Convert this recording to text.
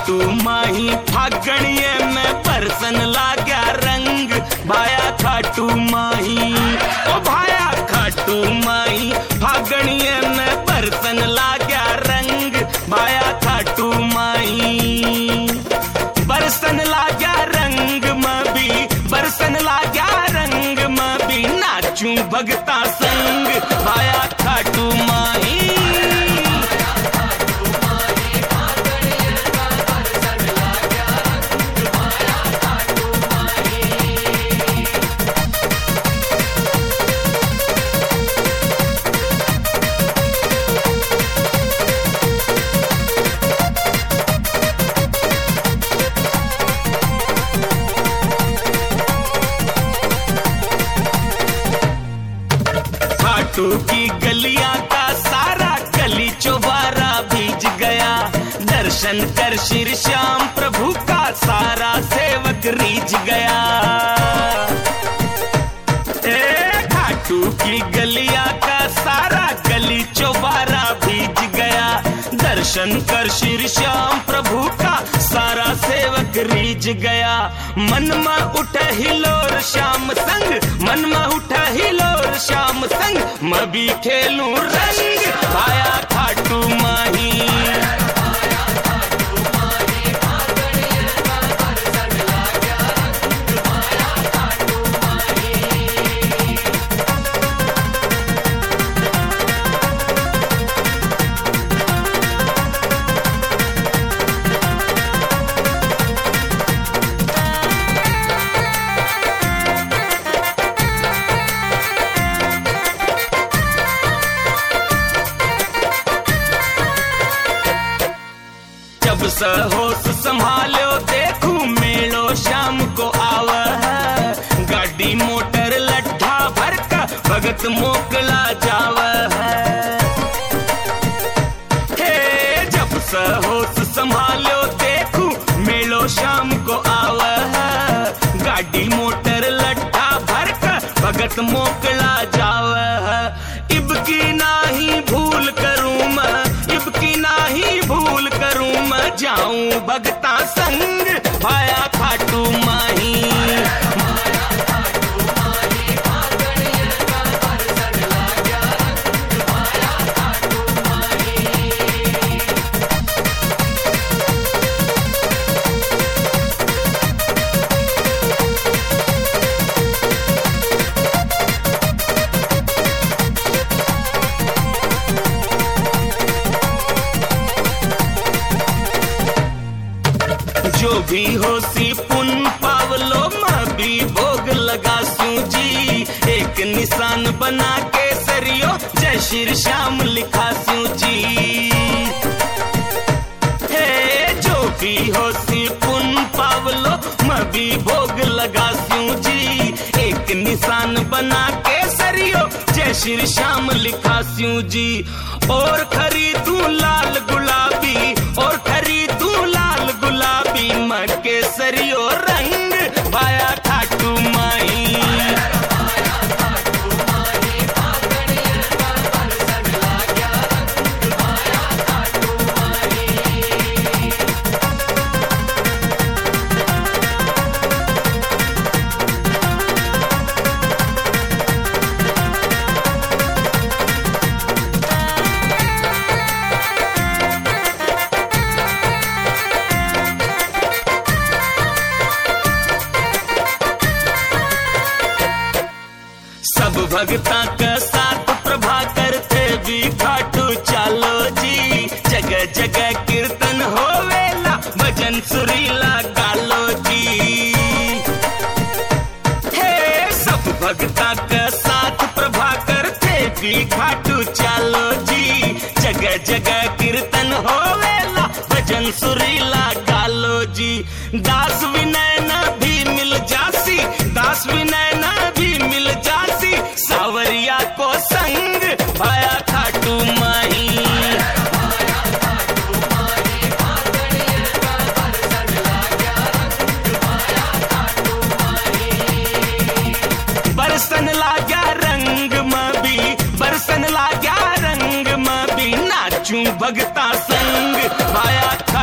खाटू माही फागणिये में परसन लाग्या रंग भाया खाटू माही ओ भाया खाटू माही फागणिये में परसन लाग्या रंग भाया खाटू माही बरसन लाग्या रंग में भी बरसन लाग्या रंग में भी नाचू भगता संग भाया खाटू माही खाटू की गलियां का सारा गली चौबारा भीज गया दर्शन कर श्री श्याम प्रभु का सारा सेवक रीझ गया खाटू की गलियां का सारा गली चौबारा भीज गया दर्शन कर श्री श्याम प्रभु का सारा सेवक रीझ गया मन में उठ हिलोर श्याम संग मन में उठ हिलोर श्याम संग मैं भी खेलूं रंग भाया खाटू माही होश संभालो देखू मेलो शाम को आव है गाड़ी मोटर लड्ढा भर का भगत मोकला जाव है जब होश संभालो देखू मेलो शाम को आव है गाड़ी मोटर लड्ढा भर का भगत मोकला जाव है इब की नाही भूल करूं मैं इब की नाही भूल करूं मैं जाऊं भगता संग भाया खाटू माही जो भी हो सी पुन पावलो मैं भी भोग लगा सूजी एक निशान बना के सरियो जय श्री श्याम लिखा सूजी जो भी हो सी पुन पावलो मैं भी भोग लगा सूजी एक निशान बना के सरियो जय श्री श्याम लिखा सूजी और खरीदूं लाल गुलाबी और खरीदूं लाल गुलाबी मैं केसरियो रंग भाया खाटू माई भगता का साथ प्रभा करते भी खाटू चालो जी जगह जगह कीर्तन होवेला भजन सुरीला गालो जी सब भगता का साथ प्रभा करते भी खाटू चालो जी जगह जगह कीर्तन होवेला भजन सुरीला गालो जी दास विनय न भी मिल जासी दास विनय न भी मिल जासी सावरिया को संग भाया खाटू माही बरसन लाग्या रंग में भी बरसन लाग्या रंग में भी नाचू भगता संग भाया